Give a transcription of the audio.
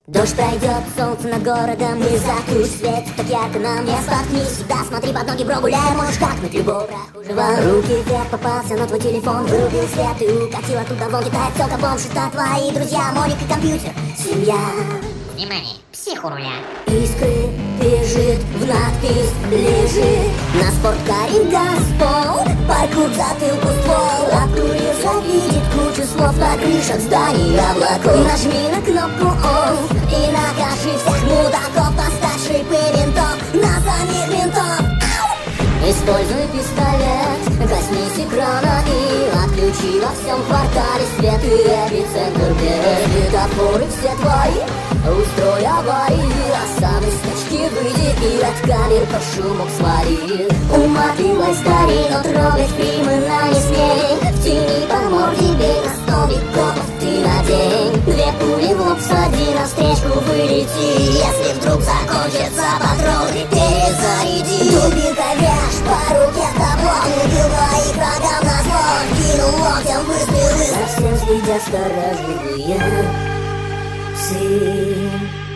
Дождь пройдет, солнце над городом и затушь свет так ярко нам. Не споткнись, всегда смотри под ноги, бро, гуляй, можешь как-нибудь любого прохожего. Руки вверх, попался на твой телефон, вырубил свет и укатил оттуда вон. Китает телка, бомж, это твои друзья, Моника, компьютер, семья. Внимание, псих у руля. Искры бежит, в надпись лежит. На спорткаре газпол, паркур в затылку ствол. Обкурился, видит кучу слов на крышах зданий облаков. Нажми на кнопку ON и накажи всех мудаков. Поставь шипы винтов на самих винтов. Используй пистолет, коснись экрана и отключи во всем квартале свет и эпицентр бед. Светофоры все твои, устрой аварии, а сам из тачки выйди и от камер по шуму свали. Уматывай скорей, но трогать примерно не смей. В тени по морде бей, на столбик копов ты надень. Две пули в лоб сади, навстречу вылети. Если вдруг закончится патроны, перезаряди. Дубинка вяжь, по руке табло. Убил двоих врагам на зло, кинул локтем выстрелы. Совсем следят сторожевые псы.